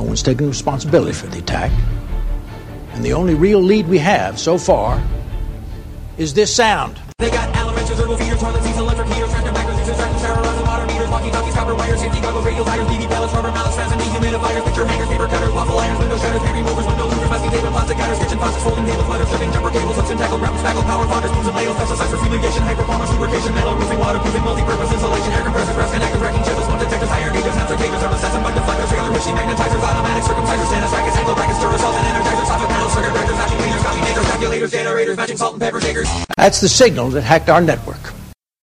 one's taken responsibility for the attack. And the only real lead we have so far is this sound. They got Allen wrenches, herbal feeders, toilet seats, electric heaters, tractor backers, extractors, sterilizers, water meters, walkie-talkies, copper wires, safety goggles, radio tires, BB pellets, rubber mallets, fans, and dehumidifiers, picture hangers, paper cutters, waffle irons, window shutters, baby movers, window louvers, masking tape, and plastic cutters, kitchen faucets, folding tables, letters, shipping, jumper cables, hooks and tackle, grab spackle, power fonders, spoons and ladles, pesticides for fumigation, high performance, lubrication, metal roofing, waterproofing, multi-purpose insulation, air compressors, rust connectors, wrecking chisels, smoke detectors, higher gauges, sensor cages, thermostats, and bug deflectors, trailer machine magnetizers, automatic circumcisers, stennis rackets, ankle brackets, stirrups, and energizers, soffit panels, circuit breakers, vacuum cleaners, coffee makers, calculators, generators, matching salt and pepper shakers. That's the signal that hacked our network.